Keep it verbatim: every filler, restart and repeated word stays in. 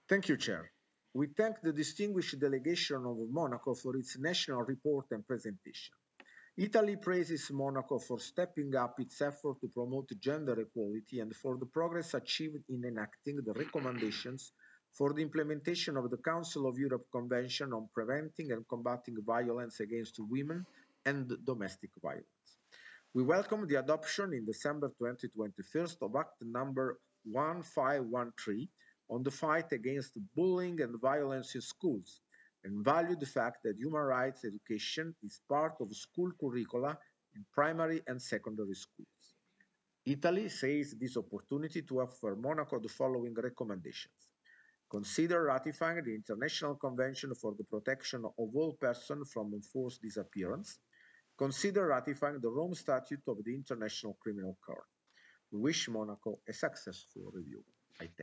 Thank you, Chair. We thank the distinguished delegation of Monaco for its national report and presentation. Italy praises Monaco for stepping up its effort to promote gender equality and for the progress achieved in enacting the recommendations for the implementation of the Council of Europe Convention on Preventing and Combating Violence Against Women and Domestic Violence. We welcome the adoption in December twenty twenty-one of Act number one five one three on the fight against bullying and violence in schools, and value the fact that human rights education is part of school curricula in primary and secondary schools. Italy seized this opportunity to offer Monaco the following recommendations. Consider ratifying the International Convention for the Protection of All Persons from Enforced Disappearance. Consider ratifying the Rome Statute of the International Criminal Court. We wish Monaco a successful review. I thank